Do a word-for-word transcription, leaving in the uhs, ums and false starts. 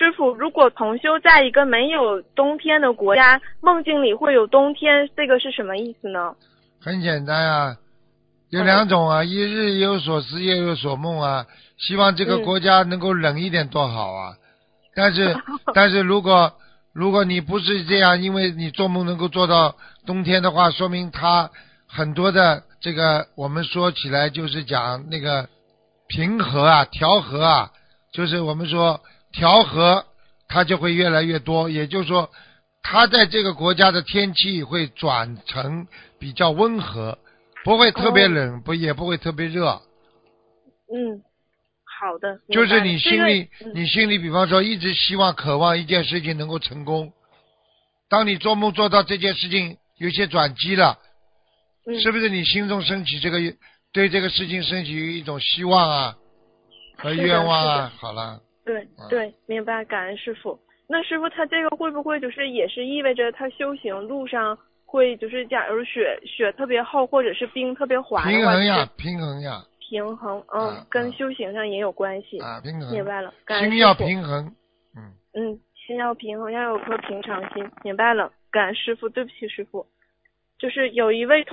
师傅，如果同修在一个没有冬天的国家，梦境里会有冬天，这个是什么意思呢？ 很简单啊，有两种啊，一日有所思，夜有所梦啊。希望这个国家能够冷一点多好啊！但是，但是如果如果你不是这样，因为你做梦能够做到冬天的话，说明它很多的这个我们说起来就是讲那个平和啊、调和啊，就是我们说调和，它就会越来越多。也就是说，它在这个国家的天气会转成比较温和，不会特别冷，不也不会特别热。 嗯。好的， 就是你心里、 这个嗯、 你心里比方说一直希望渴望一件事情能够成功，当你做梦做到这件事情有些转机了、 嗯、 是不是你心中升起这个对这个事情升起一种希望啊和愿望啊？好了， 对、 嗯、 对，明白，感恩师傅。那师傅他这个会不会就是也是意味着他修行路上会就是假如雪雪特别厚或者是冰特别滑的话， 平衡呀、 就是、 平衡呀， 平衡，嗯、 啊， 跟修行上也有关系啊，平衡， 明白了，感恩师傅。 心要平衡，嗯嗯，心要平衡，要有颗平常心，明白了，感恩师傅。对不起师傅，就是有一位